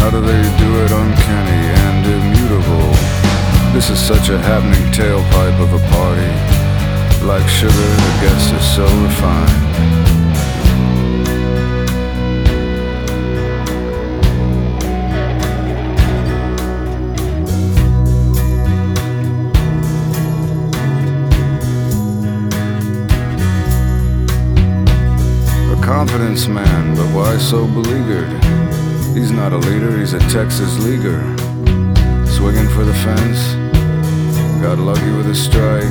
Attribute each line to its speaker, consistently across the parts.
Speaker 1: how do they do it uncanny and immutable? This is such a happening tailpipe of a party. Like sugar, the guests are so refined. Confidence man, but why so beleaguered? He's not a leader, he's a Texas leaguer. Swinging for the fence, got lucky with a strike.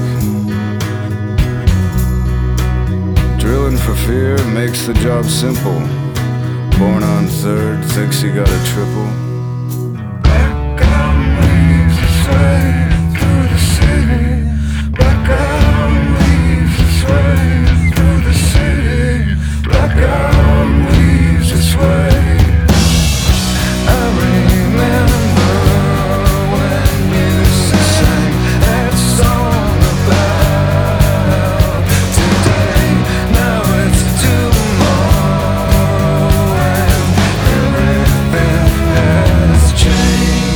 Speaker 1: Drilling for fear makes the job simple. Born on third, thinks he got a triple. Blackout leaves its way through the city. Blackout leaves its way through the city. Blackout weaves its way. I remember when you sang that song about today. Now it's tomorrow and everything has changed.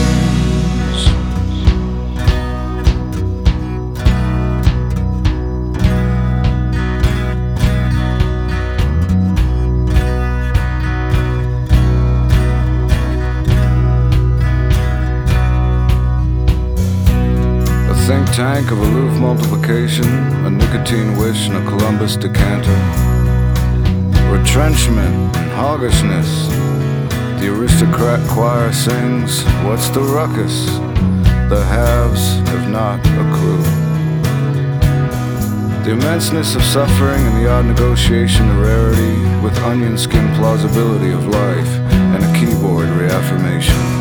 Speaker 1: Think tank of aloof multiplication, a nicotine wish and a Columbus decanter. Retrenchment and hoggishness. The aristocrat choir sings, what's the ruckus? The haves have not a clue. The immenseness of suffering and the odd negotiation of rarity with onion skin plausibility of life and a keyboard reaffirmation.